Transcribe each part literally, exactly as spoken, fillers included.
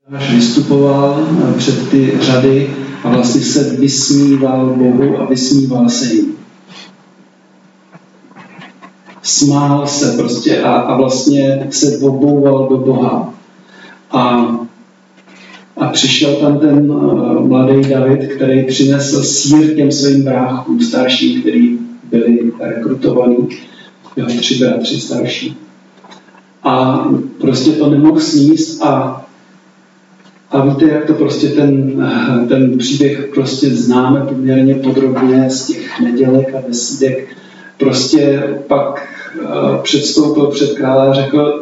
Až vystupoval před ty řady a vlastně se vysmíval Bohu a vysmíval se jim. Smál se prostě a, a vlastně se obouval do Boha. A, a přišel tam ten uh, mladý David, který přinesl sýr těm svým bráchům starším, který byli rekrutovaní, jeho tři bratři starší. A prostě to nemohl sníst a A víte, jak to prostě ten, ten příběh prostě známe poměrně podrobně z těch nedělek a besídek. Prostě pak uh, předstoupil před krále a řekl,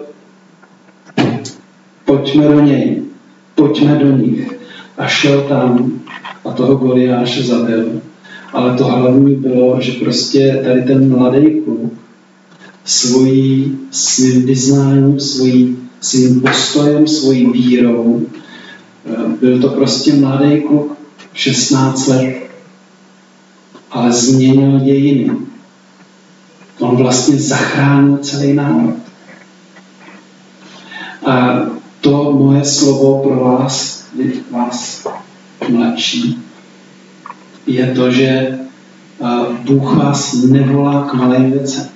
pojďme do něj, pojďme do nich. A šel tam a toho Goliáše zabil. Ale to hlavní bylo, že prostě tady ten mladý kluk svojí, svým vyznáním, svojí, svým postojem, svojí vírou, byl to prostě mladý kluk, šestnáct let, ale změnil dějiny. On vlastně zachránil celý národ. A to moje slovo pro vás, vás mladší, je to, že Bůh vás nevolá k malým věcem.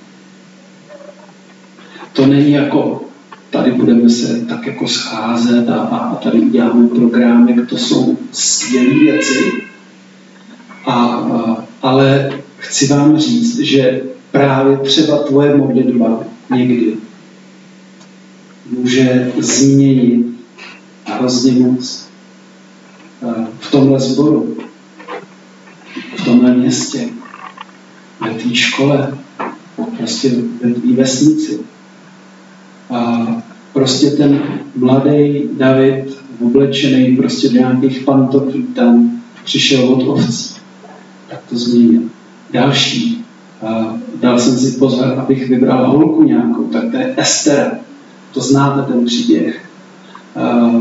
To není jako tady budeme se tak jako scházet a, a tady uděláme program, to jsou skvělé věci. A, a, ale chci vám říct, že právě třeba tvoje modlitba někdy může změnit hrozně moc v tomhle sboru, v tomhle městě, ve té škole, prostě ve té vesnici. A prostě ten mladý David, oblečený prostě do nějakých pantoflí tam, přišel od ovcí. Tak to změnil. Další. A dal jsem si pozor, abych vybral holku nějakou, tak to je Estera. To znáte ten příběh. A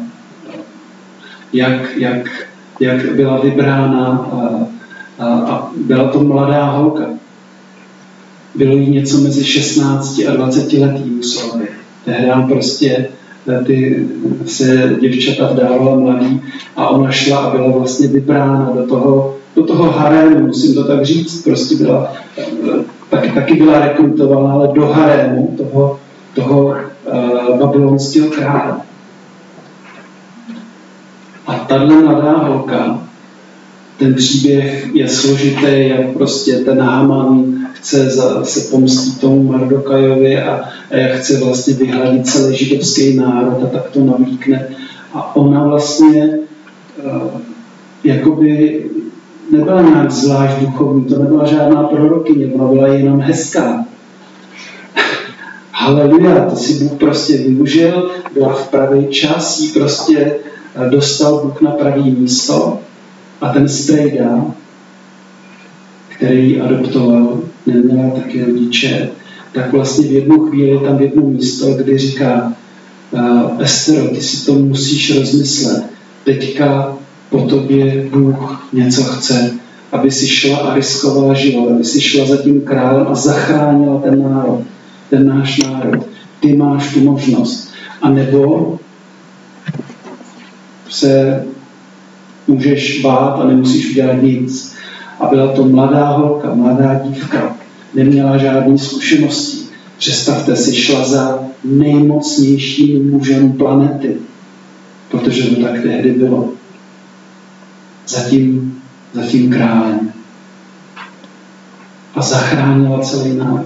jak, jak, jak byla vybrána a, a, a byla to mladá holka. Bylo jí něco mezi šestnácti a dvaceti letý muselo být. Tehdy prostě ty se děvčata vdávala mladý a ona šla a byla vlastně vybrána do toho, do toho harému, musím to tak říct. Prostě byla, taky, taky byla rekrutovaná, ale do harému toho, toho uh, babylonského krále. A tahle mladá holka, ten příběh je složitý, jak prostě ten Haman chce za, se pomstit tomu Mardokajovi a, a jak chce vlastně vyhladit celý židovský národ a tak to navlíkne. A ona vlastně uh, jakoby nebyla nějak zvlášť duchovní, to nebyla žádná prorokyně, ona byla jenom hezká. Haleluja, to si Bůh prostě využil, byla v pravý čas, jí prostě dostal Bůh na pravý místo a ten strejda, který ji adoptoval, neměla taky rodiče, tak vlastně v jednu chvíli tam jedno místo, kdy říká uh, Estero, ty si to musíš rozmyslet. Teďka po tobě Bůh něco chce, aby si šla a riskovala život, aby si šla za tím králem a zachránila ten národ, ten náš národ. Ty máš tu možnost. A nebo se můžeš bát a nemusíš udělat nic. A byla to mladá holka, mladá dívka, neměla žádné zkušenosti. Představte si, šla za nejmocnějším mužem planety, protože to tak tehdy bylo. Za tím, za tím králem. A zachránila celý národ.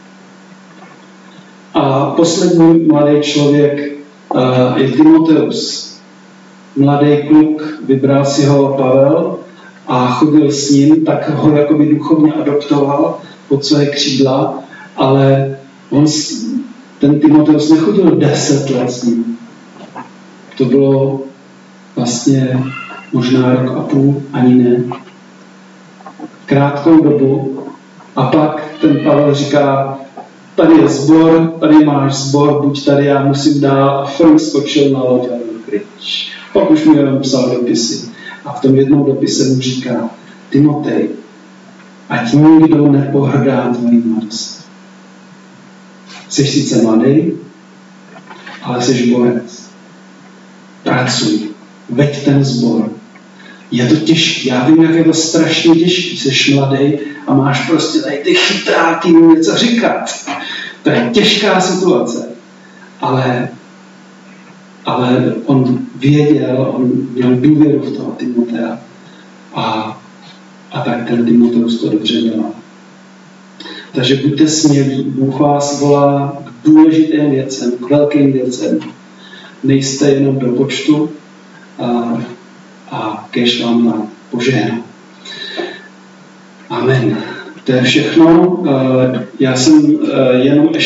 A poslední mladý člověk uh, je Timoteus. Mladý kluk, vybral si ho Pavel a chodil s ním, tak ho jakoby duchovně adoptoval pod své křídla, ale on, ten Timoteus nechodil deset let s ním. To bylo vlastně možná rok a půl, ani ne. Krátkou dobu. A pak ten Pavel říká, tady je sbor, tady máš sbor, buď tady, já musím dál. A Frank skočil na loď a byl pryč. Pak už mu jenom psal dopisy. A v tom jednou dopise mu říká, Timotej, ať nikdo nepohrdá tvojí mladost. Jsi sice mladý, ale jsi borec. pracuj, veď ten sbor. Je to těžké, já vím, jak je to strašně těžké, jsi mladý a máš prostě tady ty chytráky něco říkat. To je těžká situace, ale, ale on věděl, on měl důvěru v toho Timotea a, a tak ten Timoteus to dobře dělal. Takže buďte smělí, Bůh vás volá k důležitým věcem, k velkým věcem. Nejste jenom do počtu a, a kéž vám tam požehná. Amen. To je všechno. Já jsem jenom ještě